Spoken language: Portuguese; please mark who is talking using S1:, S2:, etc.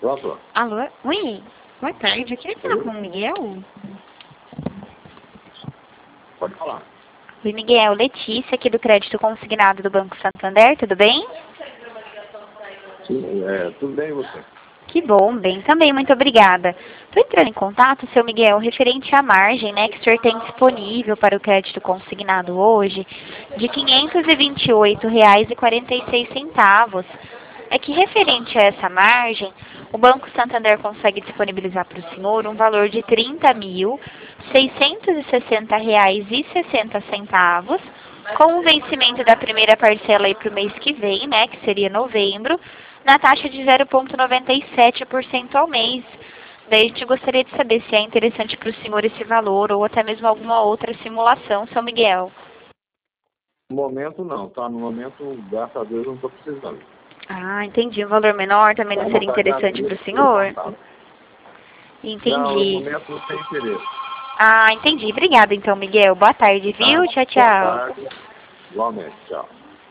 S1: Pronto?
S2: Alô? Oi, boa tarde. Eu queria falar com o Miguel.
S1: Pode falar.
S2: Oi, Miguel. Letícia, aqui do Crédito Consignado do Banco Santander, tudo bem?
S1: Sim, tudo bem e você?
S2: Que bom, bem também, muito obrigada. Estou entrando em contato, seu Miguel, referente à margem, né, que o senhor tem disponível para o crédito consignado hoje, de R$ 528,46. É que referente a essa margem, o Banco Santander consegue disponibilizar para o senhor um valor de R$ 30.660,60, com o vencimento da primeira parcela para o mês que vem, né, que seria novembro, na taxa de 0,97% ao mês. Daí a gente gostaria de saber se é interessante para o senhor esse valor ou até mesmo alguma outra simulação, São Miguel.
S1: No momento não, tá? No momento, graças a Deus, eu não estou precisando.
S2: Ah, entendi. Um valor menor também não seria interessante para o senhor?
S1: Não, no
S2: Entendi.
S1: momento não tem interesse.
S2: Ah, entendi. Obrigada então, Miguel. Boa tarde,
S1: Tá?
S2: viu? Tchau,
S1: Boa
S2: tchau.
S1: tarde. Igualmente, tchau.